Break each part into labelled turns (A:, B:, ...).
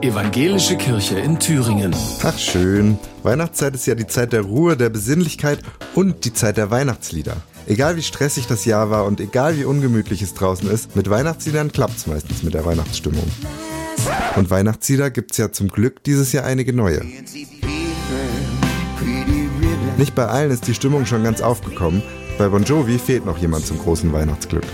A: Evangelische Kirche in Thüringen.
B: Ach schön, Weihnachtszeit ist ja die Zeit der Ruhe, der Besinnlichkeit und die Zeit der Weihnachtslieder. Egal wie stressig das Jahr war und egal wie ungemütlich es draußen ist, mit Weihnachtsliedern klappt's meistens mit der Weihnachtsstimmung. Und Weihnachtslieder gibt's ja zum Glück dieses Jahr einige neue. Nicht bei allen ist die Stimmung schon ganz aufgekommen. Bei Bon Jovi fehlt noch jemand zum großen Weihnachtsglück.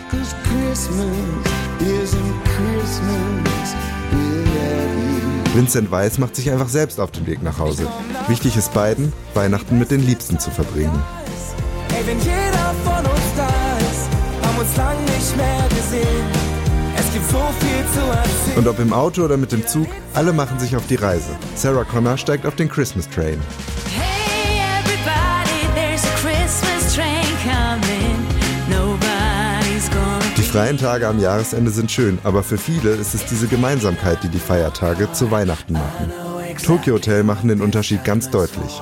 B: Vincent Weiss macht sich einfach selbst auf den Weg nach Hause. Wichtig ist beiden, Weihnachten mit den Liebsten zu verbringen.
C: Hey, wenn jeder von uns da ist, haben uns lang nicht mehr gesehen. Es gibt so viel zu erzählen.
B: Und ob im Auto oder mit dem Zug, alle machen sich auf die Reise. Sarah Connor steigt auf den Christmas Train.
D: Hey everybody, there's a Christmas train coming. Nobody's gonna.
B: Die freien Tage am Jahresende sind schön, aber für viele ist es diese Gemeinsamkeit, die die Feiertage zu Weihnachten machen. Tokyo Hotel machen den Unterschied ganz deutlich.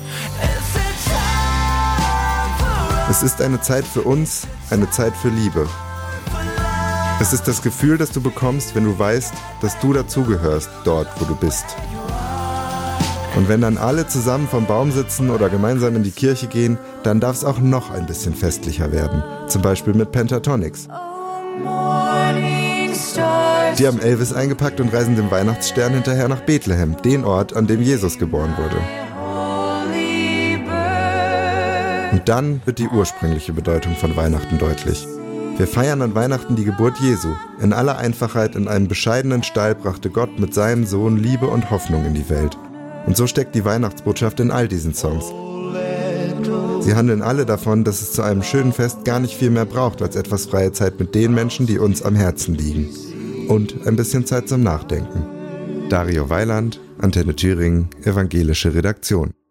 B: Es ist eine Zeit für uns, eine Zeit für Liebe. Es ist das Gefühl, das du bekommst, wenn du weißt, dass du dazugehörst, dort, wo du bist. Und wenn dann alle zusammen vom Baum sitzen oder gemeinsam in die Kirche gehen, dann darf es auch noch ein bisschen festlicher werden. Zum Beispiel mit Pentatonix. Die haben Elvis eingepackt und reisen dem Weihnachtsstern hinterher nach Bethlehem, den Ort, an dem Jesus geboren wurde. Und dann wird die ursprüngliche Bedeutung von Weihnachten deutlich. Wir feiern an Weihnachten die Geburt Jesu. In aller Einfachheit in einem bescheidenen Stall brachte Gott mit seinem Sohn Liebe und Hoffnung in die Welt. Und so steckt die Weihnachtsbotschaft in all diesen Songs. Sie handeln alle davon, dass es zu einem schönen Fest gar nicht viel mehr braucht als etwas freie Zeit mit den Menschen, die uns am Herzen liegen. Und ein bisschen Zeit zum Nachdenken. Dario Weiland, Antenne Thüringen, Evangelische Redaktion.